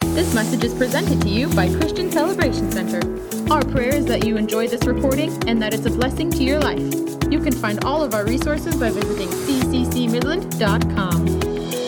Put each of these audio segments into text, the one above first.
This message is presented to you by Christian Celebration Center. Our prayer is that you enjoy this recording and that it's a blessing to your life. You can find all of our resources by visiting cccmidland.com.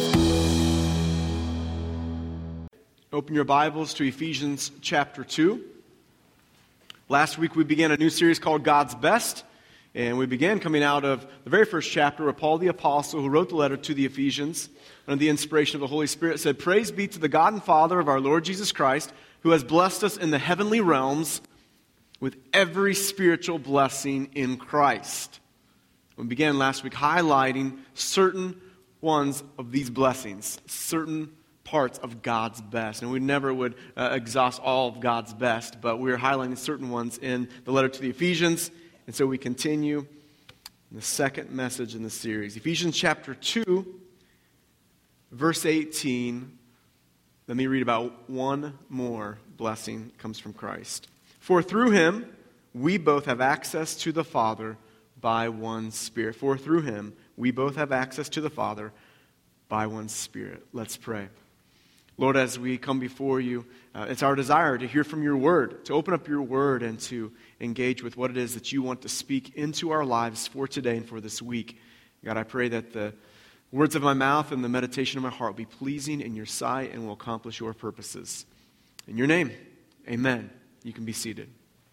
Open your Bibles to Ephesians chapter 2. Last week we began a new series called God's Best, and we began coming out of the very first chapter where Paul the Apostle, who wrote the letter to the Ephesians, under the inspiration of the Holy Spirit, said, "Praise be to the God and Father of our Lord Jesus Christ, who has blessed us in the heavenly realms with every spiritual blessing in Christ." We began last week highlighting certain ones of these blessings, certain parts of God's best. And we never would exhaust all of God's best, but we're highlighting certain ones in the letter to the Ephesians. And so we continue in the second message in the series. Ephesians chapter 2, verse 18. Let me read about one more blessing that comes from Christ. "For through him we both have access to the Father by one Spirit." For through him we both have access to the Father by one Spirit. Let's pray. Lord, as we come before you, it's our desire to hear from your word, to open up your word and to engage with what it is that you want to speak into our lives for today and for this week. God, I pray that the words of my mouth and the meditation of my heart will be pleasing in your sight and will accomplish your purposes. In your name, amen. You can be seated.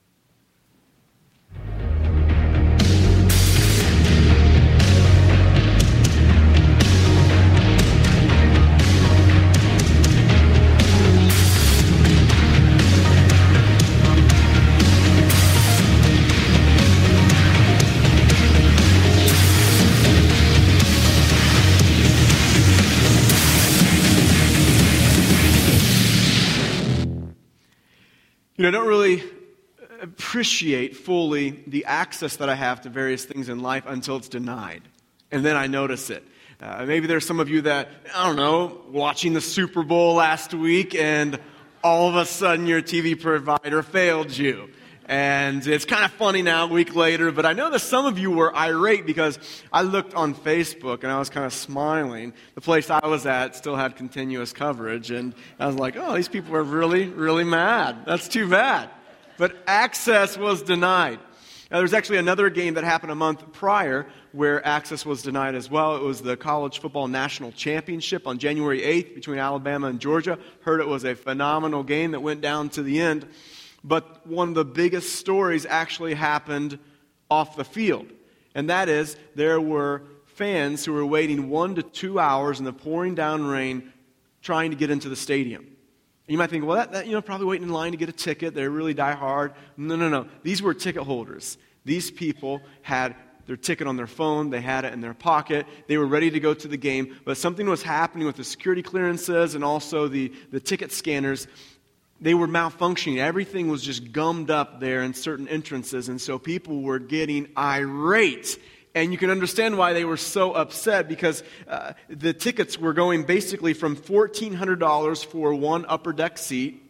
I don't really appreciate fully the access that I have to various things in life until it's denied. And then I notice it. Maybe there's some of you that, watching the Super Bowl last week and all of a sudden your TV provider failed you. And it's kind of funny now, a week later, but I know that some of you were irate because I looked on Facebook and I was kind of smiling. The place I was at still had continuous coverage, and I was like, oh, these people are really, really mad. That's too bad. But access was denied. Now, there's actually another game that happened a month prior where access was denied as well. It was the College Football National Championship on January 8th between Alabama and Georgia. Heard it was a phenomenal game that went down to the end. But one of the biggest stories actually happened off the field. And that is, there were fans who were waiting 1 to 2 hours in the pouring down rain trying to get into the stadium. And you might think, well, that probably waiting in line to get a ticket. They really die hard. No. These were ticket holders. These people had their ticket on their phone. They had it in their pocket. They were ready to go to the game. But something was happening with the security clearances and also the ticket scanners. They were malfunctioning. Everything was just gummed up there in certain entrances, and so people were getting irate. And you can understand why they were so upset, because the tickets were going basically from $1,400 for one upper deck seat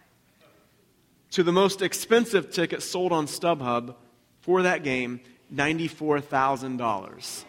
to the most expensive ticket sold on StubHub for that game, $94,000.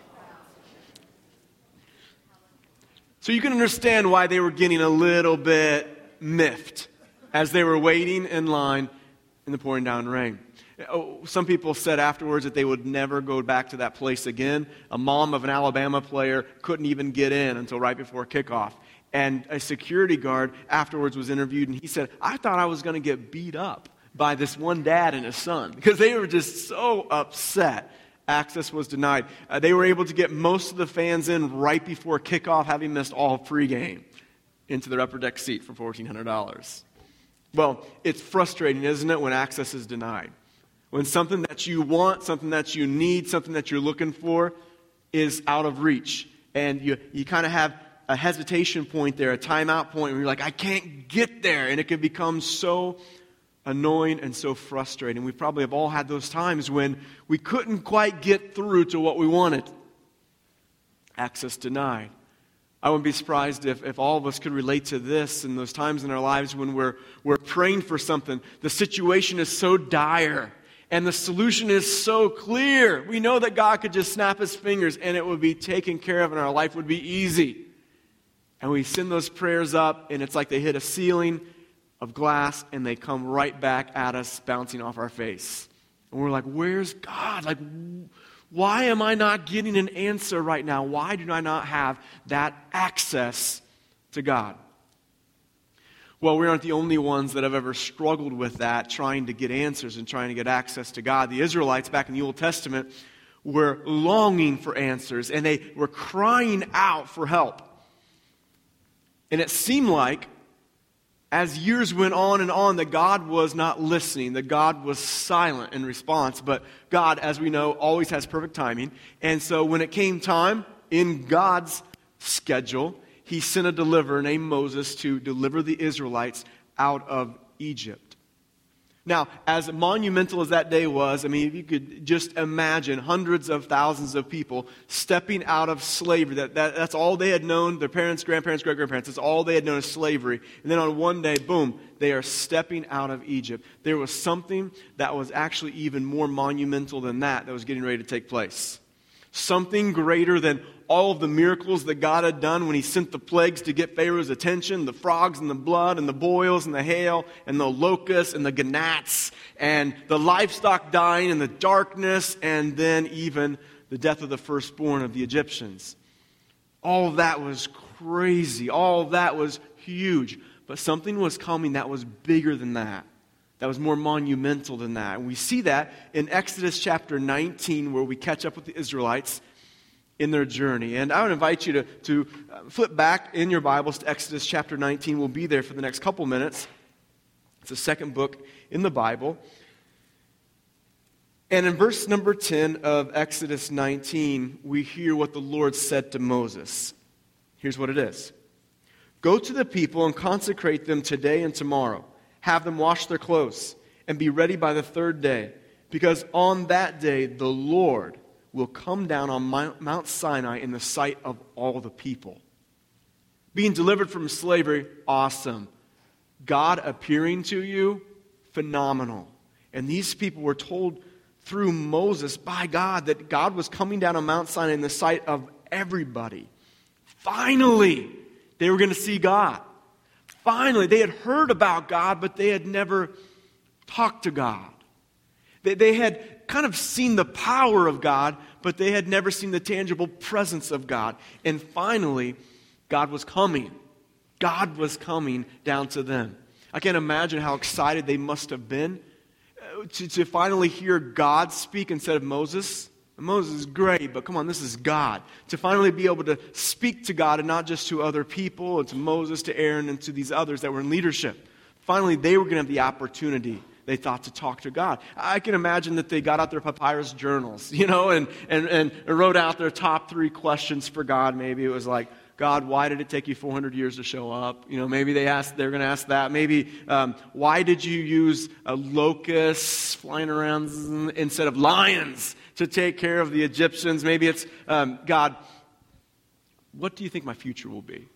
So you can understand why they were getting a little bit miffed as they were waiting in line in the pouring down rain. Some people said afterwards that they would never go back to that place again. A mom of an Alabama player couldn't even get in until right before kickoff. And a security guard afterwards was interviewed, and he said, "I thought I was going to get beat up by this one dad and his son," because they were just so upset. Access was denied. They were able to get most of the fans in right before kickoff, having missed all pregame, into their upper deck seat for $1,400. Well, it's frustrating, isn't it, when access is denied? When something that you want, something that you need, something that you're looking for is out of reach. And you kind of have a hesitation point there, a timeout point, where you're like, I can't get there. And it can become so annoying and so frustrating. We probably have all had those times when we couldn't quite get through to what we wanted. Access denied. I wouldn't be surprised if all of us could relate to this in those times in our lives when we're praying for something. The situation is so dire and the solution is so clear. We know that God could just snap his fingers and it would be taken care of and our life would be easy. And we send those prayers up, and it's like they hit a ceiling of glass, and they come right back at us, bouncing off our face. And we're like, where's God? Like, why am I not getting an answer right now? Why do I not have that access to God? Well, we aren't the only ones that have ever struggled with that, trying to get answers and trying to get access to God. The Israelites back in the Old Testament were longing for answers, and they were crying out for help. And it seemed like, as years went on and on, that God was not listening, that God was silent in response. But God, as we know, always has perfect timing. And so when it came time, in God's schedule, He sent a deliverer named Moses to deliver the Israelites out of Egypt. Now, as monumental as that day was, I mean, if you could just imagine hundreds of thousands of people stepping out of slavery. That's all they had known. Their parents, grandparents, great-grandparents, that's all they had known is slavery. And then on one day, boom, they are stepping out of Egypt. There was something that was actually even more monumental than that was getting ready to take place. Something greater than all of the miracles that God had done when He sent the plagues to get Pharaoh's attention, the frogs and the blood and the boils and the hail and the locusts and the gnats and the livestock dying and the darkness and then even the death of the firstborn of the Egyptians. All of that was crazy. All of that was huge. But something was coming that was bigger than that. That was more monumental than that. And we see that in Exodus chapter 19, where we catch up with the Israelites in their journey. And I would invite you to flip back in your Bibles to Exodus chapter 19. We'll be there for the next couple minutes. It's the second book in the Bible. And in verse number 10 of Exodus 19, we hear what the Lord said to Moses. Here's what it is. Go to the people and consecrate them today and tomorrow. Have them wash their clothes and be ready by the third day, because on that day the Lord will come down on Mount Sinai in the sight of all the people. Being delivered from slavery, awesome. God appearing to you, phenomenal. And these people were told through Moses by God that God was coming down on Mount Sinai in the sight of everybody. Finally, they were going to see God. Finally, they had heard about God, but they had never talked to God. They had kind of seen the power of God, but they had never seen the tangible presence of God. And finally, God was coming. God was coming down to them. I can't imagine how excited they must have been to finally hear God speak instead of Moses. Moses is great, but come on, this is God. To finally be able to speak to God and not just to other people, and to Moses, to Aaron, and to these others that were in leadership. Finally, they were going to have the opportunity, they thought, to talk to God. I can imagine that they got out their papyrus journals, and wrote out their top 3 questions for God. Maybe it was like, God, why did it take you 400 years to show up? Maybe they're going to ask that. Maybe, why did you use locusts flying around instead of lions to take care of the Egyptians? Maybe it's, God, what do you think my future will be?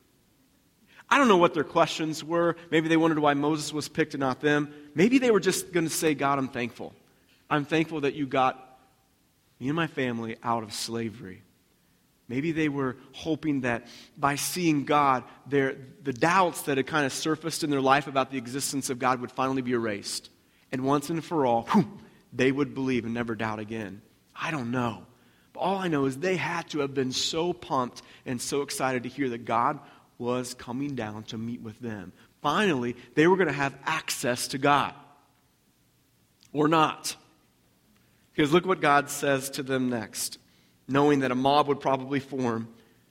I don't know what their questions were. Maybe they wondered why Moses was picked and not them. Maybe they were just going to say, God, I'm thankful. I'm thankful that you got me and my family out of slavery. Maybe they were hoping that by seeing God, the doubts that had kind of surfaced in their life about the existence of God would finally be erased. And once and for all, they would believe and never doubt again. I don't know. But all I know is they had to have been so pumped and so excited to hear that God was coming down to meet with them. Finally, they were going to have access to God. Or not. Because look what God says to them next. Knowing that a mob would probably form,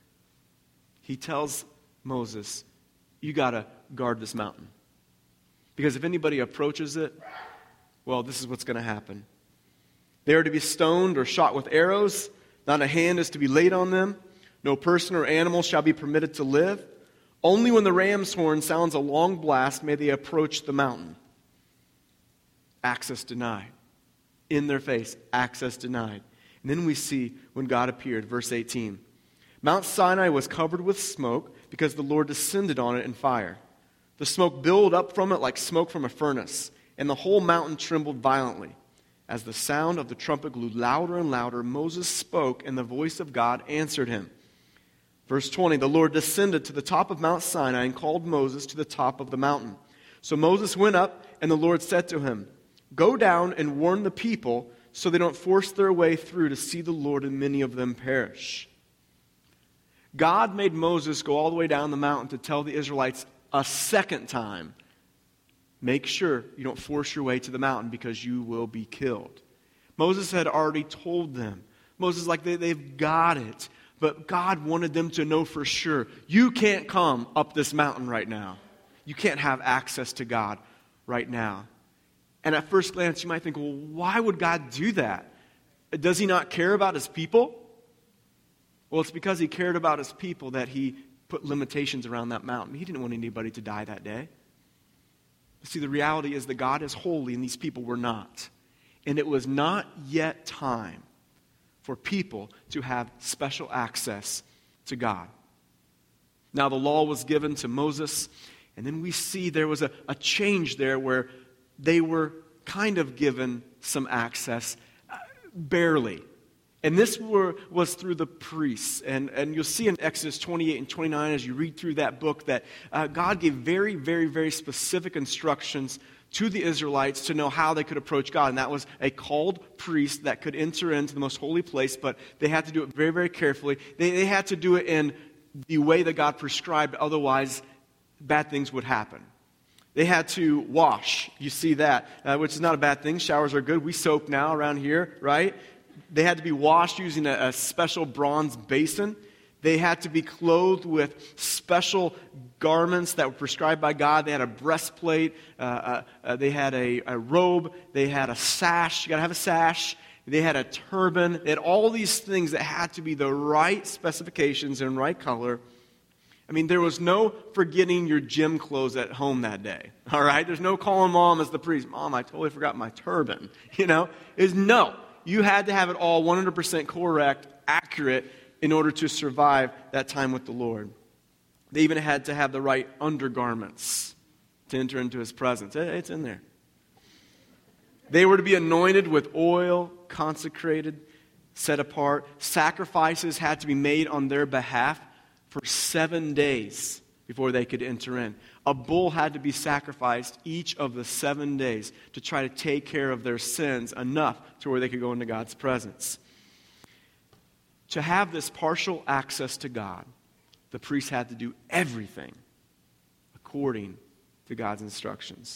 He tells Moses, you got to guard this mountain. Because if anybody approaches it, well, this is what's going to happen. They are to be stoned or shot with arrows. Not a hand is to be laid on them. No person or animal shall be permitted to live. Only when the ram's horn sounds a long blast may they approach the mountain. Access denied. In their face, access denied. And then we see when God appeared, verse 18. Mount Sinai was covered with smoke because the Lord descended on it in fire. The smoke billowed up from it like smoke from a furnace, and the whole mountain trembled violently. As the sound of the trumpet grew louder and louder, Moses spoke, and the voice of God answered him. Verse 20, the Lord descended to the top of Mount Sinai and called Moses to the top of the mountain. So Moses went up, and the Lord said to him, "Go down and warn the people so they don't force their way through to see the Lord and many of them perish." God made Moses go all the way down the mountain to tell the Israelites a second time, make sure you don't force your way to the mountain because you will be killed. Moses had already told them. Moses, like, they've got it. But God wanted them to know for sure, you can't come up this mountain right now. You can't have access to God right now. And at first glance, you might think, well, why would God do that? Does he not care about his people? Well, it's because he cared about his people that he put limitations around that mountain. He didn't want anybody to die that day. See, the reality is that God is holy and these people were not. And it was not yet time for people to have special access to God. Now, the law was given to Moses, and then we see there was a change there where they were kind of given some access, barely. And this was through the priests. And you'll see in Exodus 28 and 29 as you read through that book that God gave very, very, very specific instructions to the Israelites to know how they could approach God. And that was a called priest that could enter into the most holy place, but they had to do it very, very carefully. They had to do it in the way that God prescribed, otherwise bad things would happen. They had to wash. You see that, which is not a bad thing. Showers are good. We soak now around here, right? They had to be washed using a special bronze basin. They had to be clothed with special garments that were prescribed by God. They had a breastplate. They had a robe. They had a sash. You got to have a sash. They had a turban. They had all these things that had to be the right specifications and right color. I mean, there was no forgetting your gym clothes at home that day. All right? There's no calling mom as the priest. Mom, I totally forgot my turban. No. You had to have it all 100% correct, accurate, in order to survive that time with the Lord. They even had to have the right undergarments to enter into his presence. It's in there. They were to be anointed with oil, consecrated, set apart. Sacrifices had to be made on their behalf for 7 days before they could enter in. A bull had to be sacrificed each of the 7 days to try to take care of their sins enough to where they could go into God's presence. To have this partial access to God, the priest had to do everything according to God's instructions.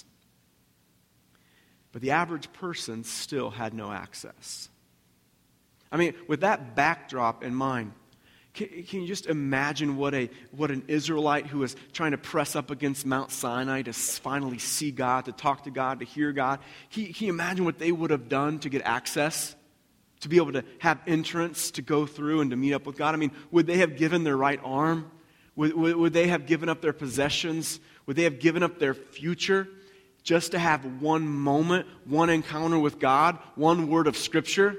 But the average person still had no access. I mean, with that backdrop in mind, can you just imagine what an Israelite who is trying to press up against Mount Sinai to finally see God, to talk to God, to hear God? Can you imagine what they would have done to get access? To be able to have entrance, to go through and to meet up with God? I mean, would they have given their right arm? Would they have given up their possessions? Would they have given up their future just to have one moment, one encounter with God, one word of Scripture?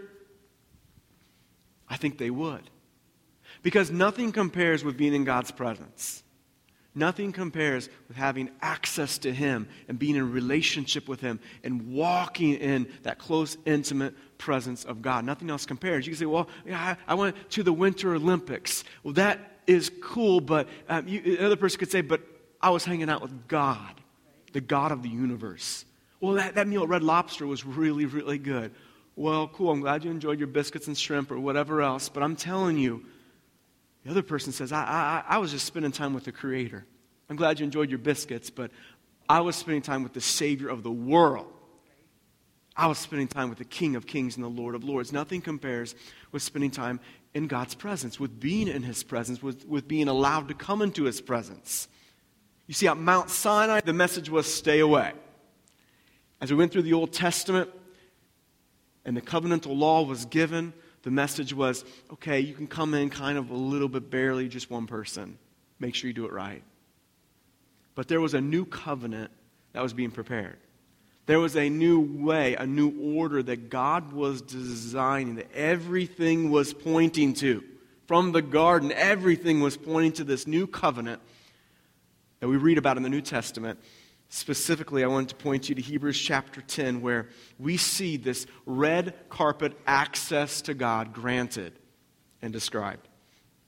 I think they would. Because nothing compares with being in God's presence. Nothing compares with having access to Him and being in relationship with Him and walking in that close, intimate presence of God. Nothing else compares. You can say, well, yeah, I went to the Winter Olympics. Well, that is cool, but another person could say, but I was hanging out with God, the God of the universe. Well, that meal at Red Lobster was really, really good. Well, cool, I'm glad you enjoyed your biscuits and shrimp or whatever else, but I'm telling you, the other person says, I was just spending time with the Creator. I'm glad you enjoyed your biscuits, but I was spending time with the Savior of the world. I was spending time with the King of Kings and the Lord of Lords. Nothing compares with spending time in God's presence, with being in His presence, with being allowed to come into His presence. You see, at Mount Sinai, the message was stay away. As we went through the Old Testament and the covenantal law was given, the message was, okay, you can come in kind of a little bit barely, just one person. Make sure you do it right. But there was a new covenant that was being prepared. There was a new way, a new order that God was designing, that everything was pointing to. From the garden, everything was pointing to this new covenant that we read about in the New Testament. Specifically, I wanted to point you to Hebrews chapter 10, where we see this red carpet access to God granted and described.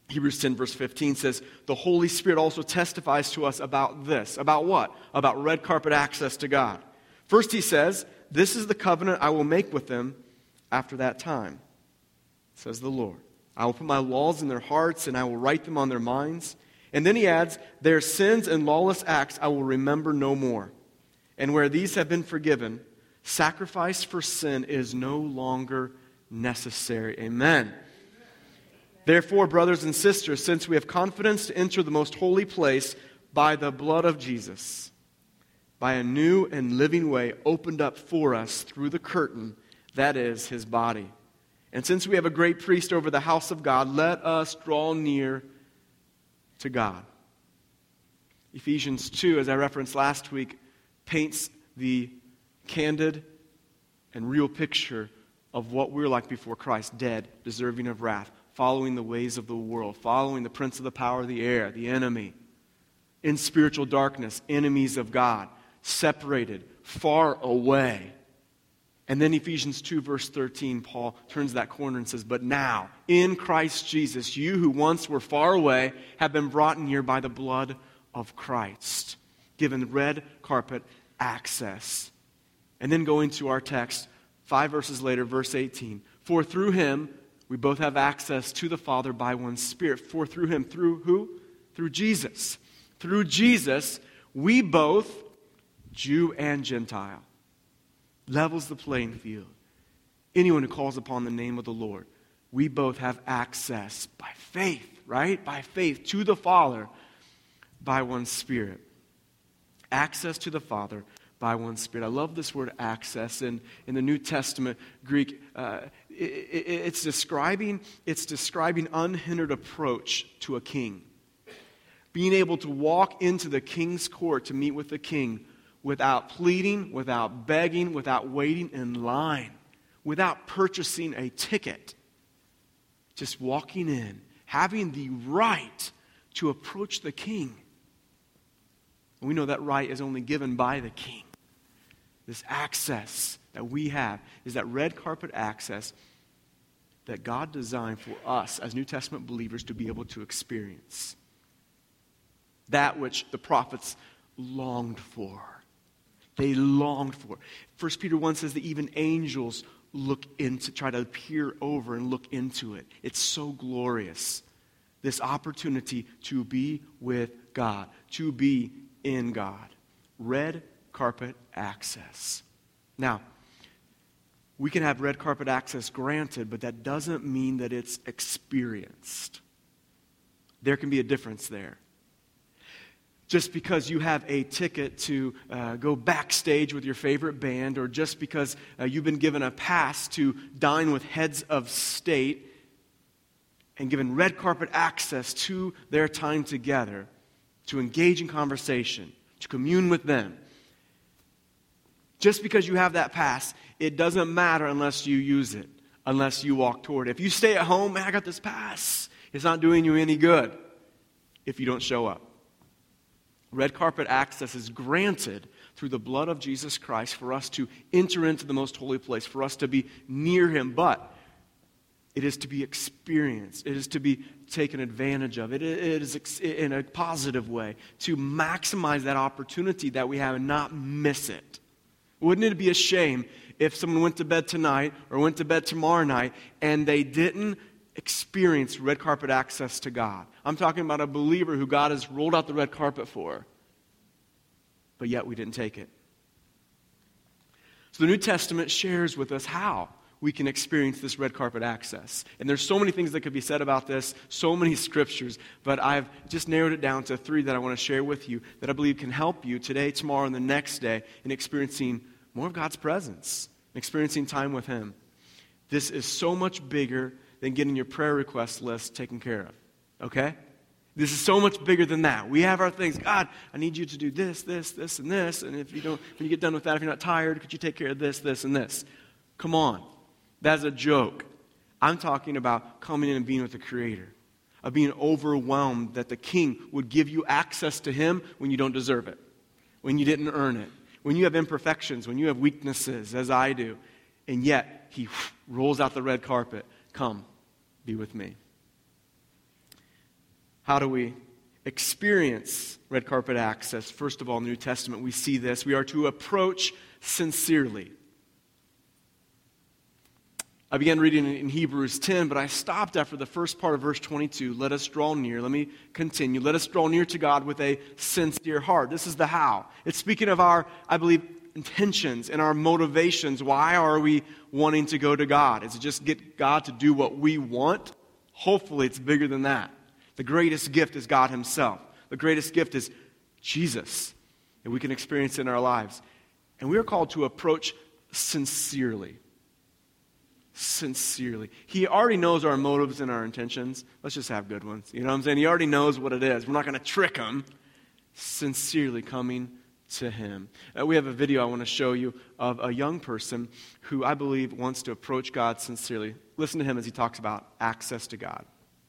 Hebrews 10 verse 15 says, the Holy Spirit also testifies to us about this. About what? About red carpet access to God. First he says, this is the covenant I will make with them after that time, says the Lord. I will put my laws in their hearts and I will write them on their minds. And then he adds, their sins and lawless acts I will remember no more. And where these have been forgiven, sacrifice for sin is no longer necessary. Amen. Therefore, brothers and sisters, since we have confidence to enter the most holy place by the blood of Jesus, by a new and living way opened up for us through the curtain, that is his body. And since we have a great priest over the house of God, let us draw near to God. Ephesians 2, as I referenced last week, paints the candid and real picture of what we're like before Christ, dead, deserving of wrath, following the ways of the world, following the prince of the power of the air, the enemy, in spiritual darkness, enemies of God, separated, far away. And then Ephesians 2 verse 13, Paul turns that corner and says, but now, in Christ Jesus, you who once were far away have been brought near by the blood of Christ, given red carpet access. And then going to our text, 5 verses later, verse 18, for through him we both have access to the Father by one Spirit. For through him, through who? Through Jesus. Through Jesus, we both, Jew and Gentile, levels the playing field. Anyone who calls upon the name of the Lord, we both have access by faith, right? By faith to the Father by one Spirit. Access to the Father by one Spirit. I love this word access. In the New Testament Greek, it's describing unhindered approach to a king. Being able to walk into the king's court to meet with the king without pleading, without begging, without waiting in line, without purchasing a ticket. Just walking in, having the right to approach the king. And we know that right is only given by the king. This access that we have is that red carpet access that God designed for us as New Testament believers to be able to experience. That which the prophets longed for. They longed for. 1 Peter 1 says that even angels try to peer over and look into it. It's so glorious. This opportunity to be with God, to be in God. Red carpet access. Now, we can have red carpet access granted, but that doesn't mean that it's experienced. There can be a difference there. Just because you have a ticket to go backstage with your favorite band, or just because you've been given a pass to dine with heads of state and given red carpet access to their time together, to engage in conversation, to commune with them. Just because you have that pass, it doesn't matter unless you use it, unless you walk toward it. If you stay at home, man, I got this pass. It's not doing you any good if you don't show up. Red carpet access is granted through the blood of Jesus Christ for us to enter into the most holy place, for us to be near him, but it is to be experienced. It is to be taken advantage of. It is in a positive way to maximize that opportunity that we have and not miss it. Wouldn't it be a shame if someone went to bed tonight or went to bed tomorrow night and they didn't experience red carpet access to God? I'm talking about a believer who God has rolled out the red carpet for, but yet we didn't take it. So the New Testament shares with us how we can experience this red carpet access. And there's so many things that could be said about this, so many scriptures, but I've just narrowed it down to 3 that I want to share with you that I believe can help you today, tomorrow, and the next day in experiencing more of God's presence, experiencing time with him. This is so much bigger than getting your prayer request list taken care of, okay? This is so much bigger than that. We have our things. God, I need you to do this, this, this, and this. And if you don't, when you get done with that, if you're not tired, could you take care of this, this, and this? Come on. That's a joke. I'm talking about coming in and being with the Creator, of being overwhelmed that the King would give you access to him when you don't deserve it, when you didn't earn it, when you have imperfections, when you have weaknesses, as I do, and yet he rolls out the red carpet. Come, be with me. How do we experience red carpet access? First of all, in the New Testament, we see this. We are to approach sincerely. I began reading in Hebrews 10, but I stopped after the first part of verse 22. Let us draw near. Let me continue. Let us draw near to God with a sincere heart. This is the how. It's speaking of our, I believe, intentions and our motivations. Why are we wanting to go to God? Is it just get God to do what we want? Hopefully it's bigger than that. The greatest gift is God himself. The greatest gift is Jesus that we can experience in our lives. And we are called to approach sincerely. Sincerely. He already knows our motives and our intentions. Let's just have good ones. You know what I'm saying? He already knows what it is. We're not going to trick him. Sincerely coming to him. We have a video I want to show you of a young person who I believe wants to approach God sincerely. Listen to him as he talks about access to God.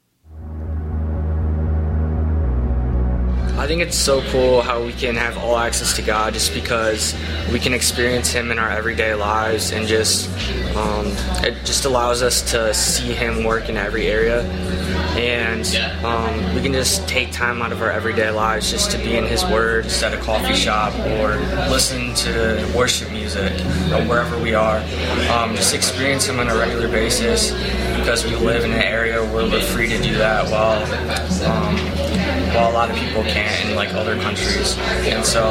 I think it's so cool how we can have all access to God just because we can experience him in our everyday lives, and just it just allows us to see him work in every area, and we can just take time out of our everyday lives just to be in his words at a coffee shop or listen to worship music or wherever we are. Just experience him on a regular basis because we live in an area where we're free to do that while a lot of people can't in like other countries. And so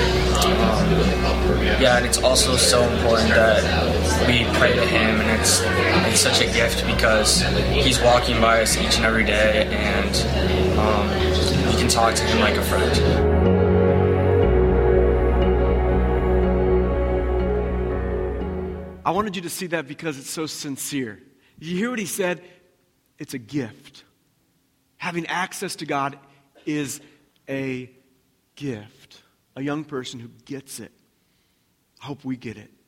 and it's also so important that we pray to him, and it's such a gift because he's walking by us each and every day, and we can talk to him like a friend. I wanted you to see that because it's so sincere. You hear what he said? It's a gift. Having access to God is a gift. A young person who gets it. I hope we get it.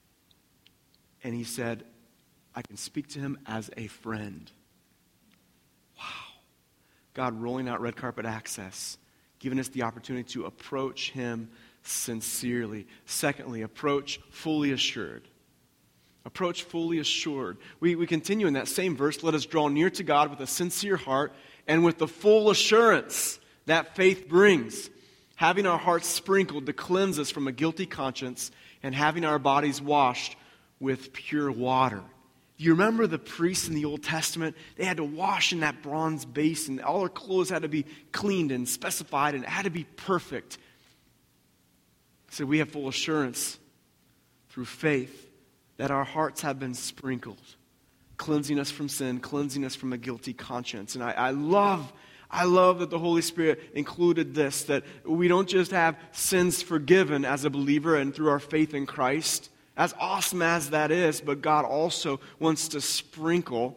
And he said, I can speak to him as a friend. Wow. God rolling out red carpet access, giving us the opportunity to approach him sincerely. Secondly, approach fully assured. Approach fully assured. We continue in that same verse. Let us draw near to God with a sincere heart and with the full assurance that faith brings, having our hearts sprinkled to cleanse us from a guilty conscience and having our bodies washed with pure water. Do you remember the priests in the Old Testament? They had to wash in that bronze basin. All their clothes had to be cleaned and specified, and it had to be perfect. So we have full assurance through faith that our hearts have been sprinkled, cleansing us from sin, cleansing us from a guilty conscience. And I love that the Holy Spirit included this, that we don't just have sins forgiven as a believer and through our faith in Christ, as awesome as that is, but God also wants to sprinkle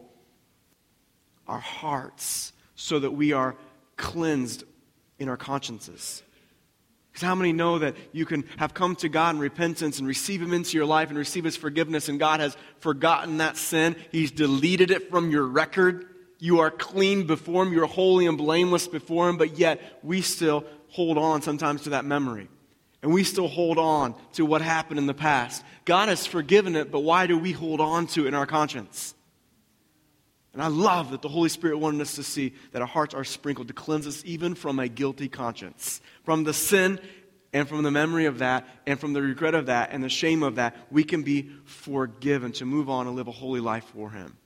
our hearts so that we are cleansed in our consciences. Because how many know that you can have come to God in repentance and receive him into your life and receive his forgiveness, and God has forgotten that sin. He's deleted it from your record. You are clean before him. You're holy and blameless before him, but yet we still hold on sometimes to that memory. And we still hold on to what happened in the past. God has forgiven it, but why do we hold on to it in our conscience? And I love that the Holy Spirit wanted us to see that our hearts are sprinkled to cleanse us even from a guilty conscience. From the sin and from the memory of that and from the regret of that and the shame of that, we can be forgiven to move on and live a holy life for him.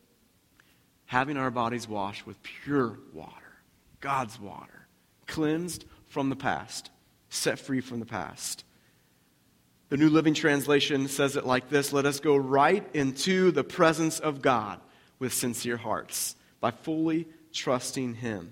Having our bodies washed with pure water, God's water, cleansed from the past, set free from the past. The New Living Translation says it like this: let us go right into the presence of God with sincere hearts, by fully trusting him.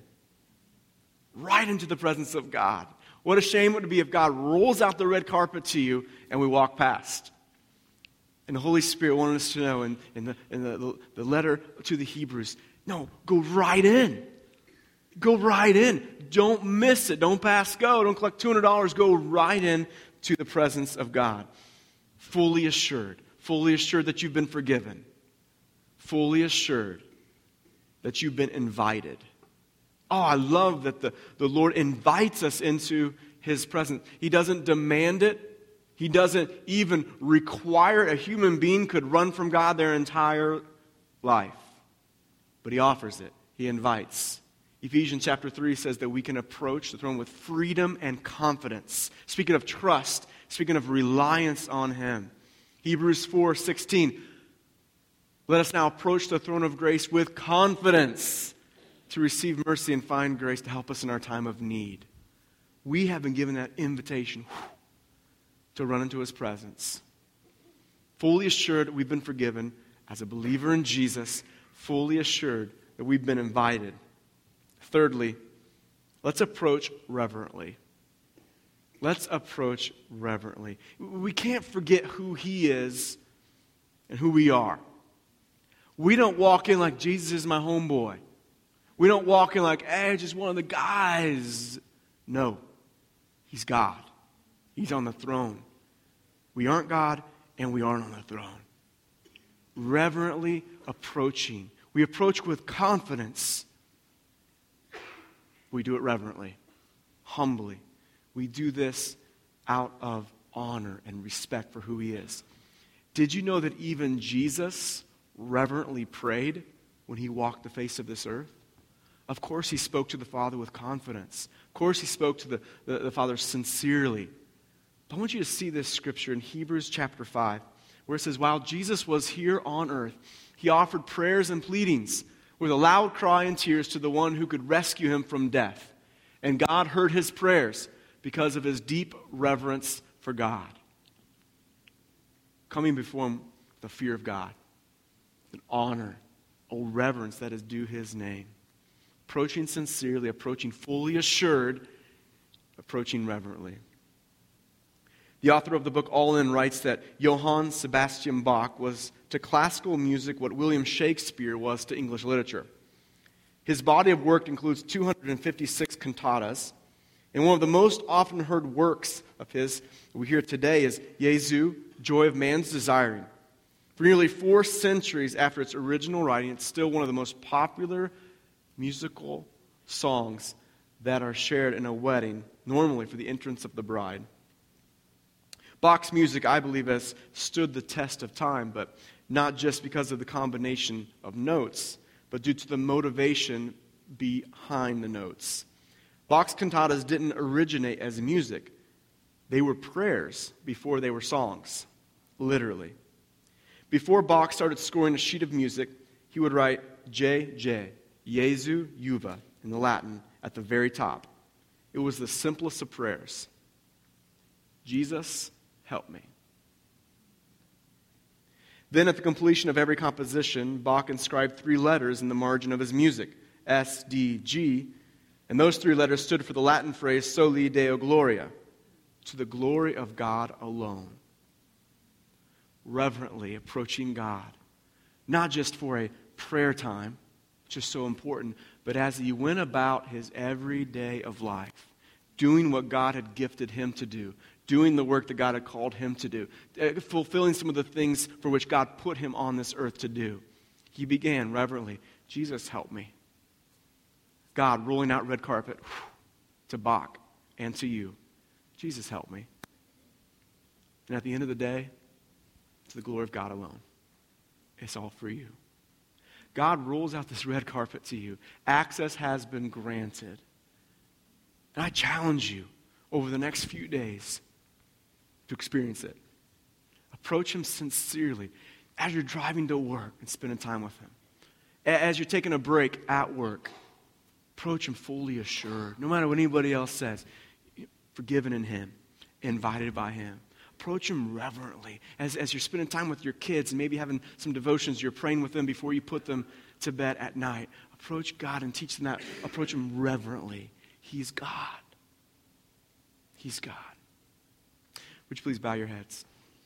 Right into the presence of God. What a shame it would be if God rolls out the red carpet to you and we walk past. And the Holy Spirit wanted us to know in the letter to the Hebrews, no, go right in. Go right in. Don't miss it. Don't pass go. Don't collect $200. Go right in to the presence of God. Fully assured that you've been forgiven. Fully assured that you've been invited. Oh, I love that the Lord invites us into his presence. He doesn't demand it. He doesn't even require a human being could run from God their entire life. But he offers it. He invites. Ephesians chapter 3 says that we can approach the throne with freedom and confidence. Speaking of trust, speaking of reliance on Him. Hebrews 4:16, let us now approach the throne of grace with confidence to receive mercy and find grace to help us in our time of need. We have been given that invitation to run into His presence. Fully assured that we've been forgiven as a believer in Jesus, fully assured that we've been invited. Thirdly, let's approach reverently. Let's approach reverently. We can't forget who He is and who we are. We don't walk in like Jesus is my homeboy. We don't walk in like, hey, just one of the guys. No, He's God. He's on the throne. We aren't God and we aren't on the throne. Reverently approaching. We approach with confidence. We do it reverently, humbly. We do this out of honor and respect for who He is. Did you know that even Jesus reverently prayed when He walked the face of this earth? Of course He spoke to the Father with confidence. Of course He spoke to the Father sincerely. But I want you to see this scripture in Hebrews chapter 5, where it says, while Jesus was here on earth, He offered prayers and pleadings with a loud cry and tears to the one who could rescue Him from death. And God heard His prayers because of His deep reverence for God. Coming before Him, the fear of God, an honor, a reverence that is due His name. Approaching sincerely, approaching fully assured, approaching reverently. The author of the book All In writes that Johann Sebastian Bach was to classical music what William Shakespeare was to English literature. His body of work includes 256 cantatas, and one of the most often heard works of his we hear today is Jesu, Joy of Man's Desiring. For nearly 4 centuries after its original writing, it's still one of the most popular musical songs that are shared in a wedding, normally for the entrance of the bride. Bach's music, I believe, has stood the test of time, but not just because of the combination of notes, but due to the motivation behind the notes. Bach's cantatas didn't originate as music. They were prayers before they were songs, literally. Before Bach started scoring a sheet of music, he would write J, Jesu Juva, in the Latin, at the very top. It was the simplest of prayers. Jesus, help me. Then at the completion of every composition, Bach inscribed 3 letters in the margin of his music, S, D, G, and those 3 letters stood for the Latin phrase Soli Deo Gloria, to the glory of God alone. Reverently approaching God, not just for a prayer time, which is so important, but as he went about his every day of life, doing what God had gifted him to do, doing the work that God had called him to do, fulfilling some of the things for which God put him on this earth to do. He began reverently, Jesus, help me. God rolling out red carpet to Bach and to you. Jesus, help me. And at the end of the day, to the glory of God alone. It's all for you. God rolls out this red carpet to you. Access has been granted. And I challenge you over the next few days to experience it. Approach Him sincerely as you're driving to work and spending time with Him. As you're taking a break at work, approach Him fully assured. No matter what anybody else says, forgiven in Him, invited by Him. Approach Him reverently as you're spending time with your kids and maybe having some devotions, you're praying with them before you put them to bed at night. Approach God and teach them that. Approach Him reverently. He's God. He's God. Would you please bow your heads?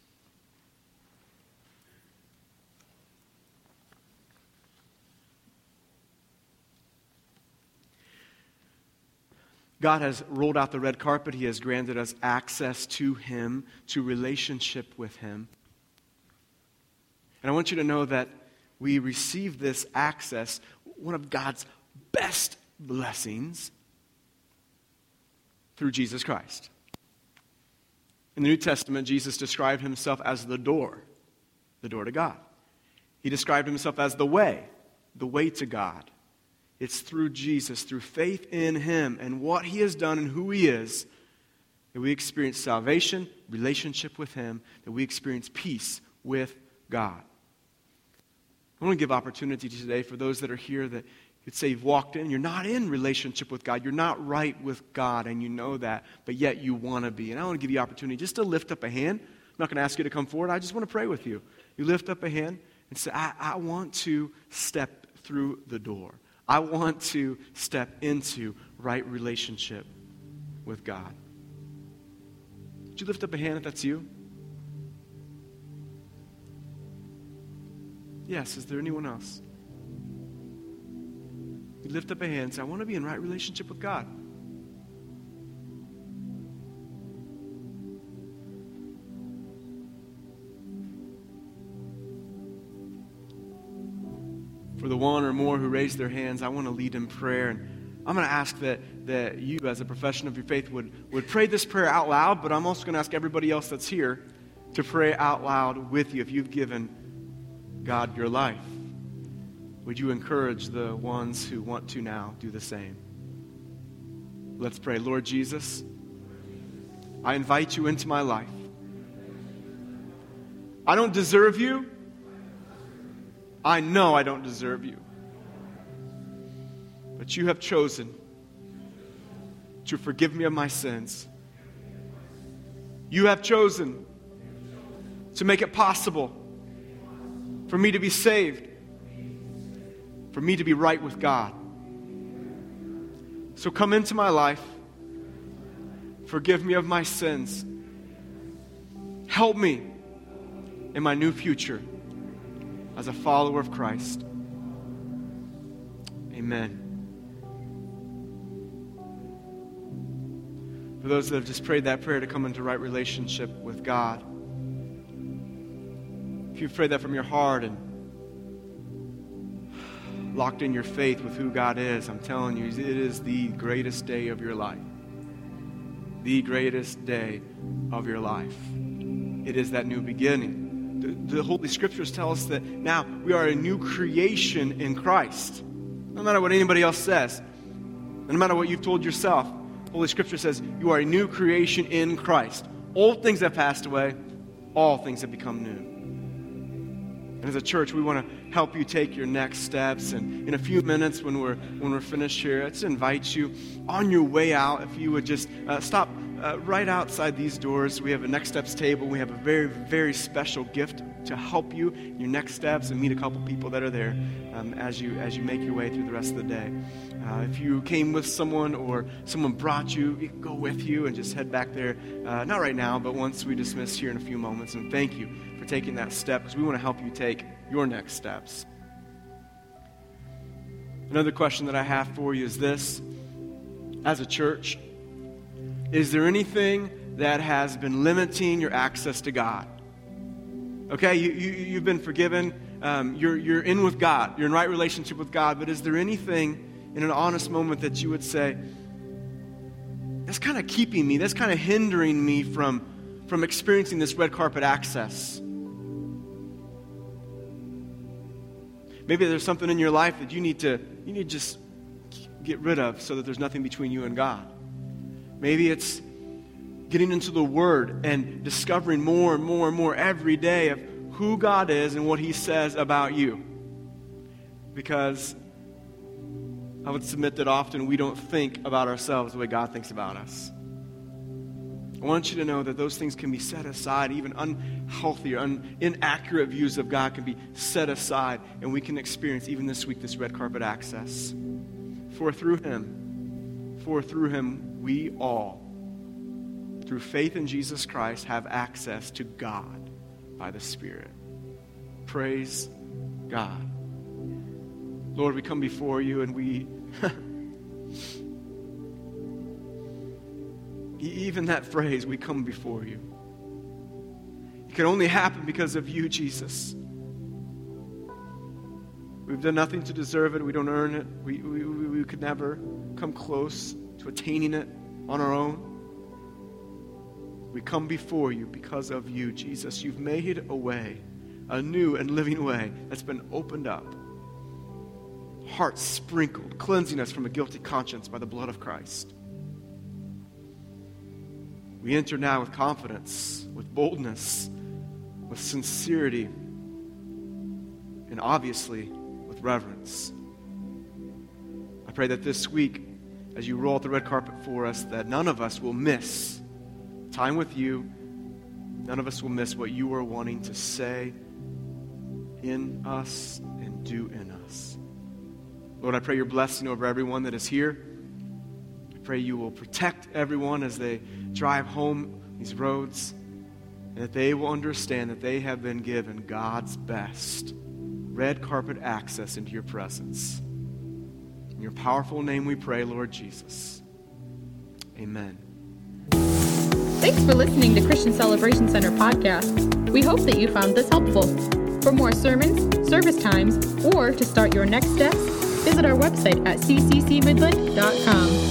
God has rolled out the red carpet. He has granted us access to Him, to relationship with Him. And I want you to know that we receive this access, one of God's best blessings, through Jesus Christ. In the New Testament, Jesus described Himself as the door to God. He described Himself as the way to God. It's through Jesus, through faith in Him and what He has done and who He is, that we experience salvation, relationship with Him, that we experience peace with God. I want to give opportunity today for those that are here that you'd say you've walked in, you're not in relationship with God, you're not right with God, and you know that, but yet you want to be. And I want to give you opportunity just to lift up a hand. I'm not going to ask you to come forward. I just want to pray with you. You lift up a hand and say, I want to step through the door. I want to step into right relationship with God. Would you lift up a hand if that's you? Yes, is there anyone else? You lift up a hand and say, I want to be in right relationship with God. For the one or more who raised their hands, I want to lead in prayer. And I'm going to ask that you, as a profession of your faith, would pray this prayer out loud, but I'm also going to ask everybody else that's here to pray out loud with you if you've given God your life. Would you encourage the ones who want to now do the same? Let's pray. Lord Jesus, I invite you into my life. I don't deserve you. I know I don't deserve you. But you have chosen to forgive me of my sins. You have chosen to make it possible for me to be saved, for me to be right with God. So come into my life. Forgive me of my sins. Help me in my new future as a follower of Christ. Amen. For those that have just prayed that prayer to come into right relationship with God, if you've prayed that from your heart and locked in your faith with who God is, I'm telling you, it is the greatest day of your life. The greatest day of your life. It is that new beginning. The Holy Scriptures tell us that now we are a new creation in Christ. No matter what anybody else says, no matter what you've told yourself, Holy Scripture says you are a new creation in Christ. Old things have passed away. All things have become new. And as a church, we want to help you take your next steps. And in a few minutes when we're finished here, let's invite you on your way out, if you would just stop right outside these doors. We have a Next Steps table. We have a very, very special gift to help you in your next steps and meet a couple people that are there as you make your way through the rest of the day. If you came with someone or someone brought you, you can go with you and just head back there. Not right now, but once we dismiss here in a few moments. And thank you for taking that step, because we want to help you take your next steps. Another question that I have for you is this. As a church, is there anything that has been limiting your access to God? Okay, you've been forgiven. You're in with God. You're in right relationship with God. But is there anything in an honest moment that you would say, that's kind of keeping me, that's kind of hindering me from experiencing this red carpet access? Maybe there's something in your life that you need to just get rid of so that there's nothing between you and God. Maybe it's getting into the Word and discovering more and more and more every day of who God is and what He says about you. Because I would submit that often we don't think about ourselves the way God thinks about us. I want you to know that those things can be set aside. Even unhealthy or inaccurate views of God can be set aside, and we can experience even this week this red carpet access. For through Him, we all, through faith in Jesus Christ, have access to God by the Spirit. Praise God. Lord, we come before you and we... Even that phrase, we come before you. It can only happen because of you, Jesus. We've done nothing to deserve it. We don't earn it. We could never come close to attaining it on our own. We come before you because of you, Jesus. You've made a way, a new and living way that's been opened up. hearts sprinkled, cleansing us from a guilty conscience by the blood of Christ. We enter now with confidence, with boldness, with sincerity, and obviously with reverence. I pray that this week, as you roll out the red carpet for us, that none of us will miss time with you. None of us will miss what you are wanting to say in us and do in us. Lord, I pray your blessing over everyone that is here. I pray you will protect everyone as they drive home these roads, and that they will understand that they have been given God's best red carpet access into your presence. In your powerful name we pray, Lord Jesus. Amen. Thanks for listening to Christian Celebration Center podcast. We hope that you found this helpful. For more sermons, service times, or to start your next steps, visit our website at cccmidland.com.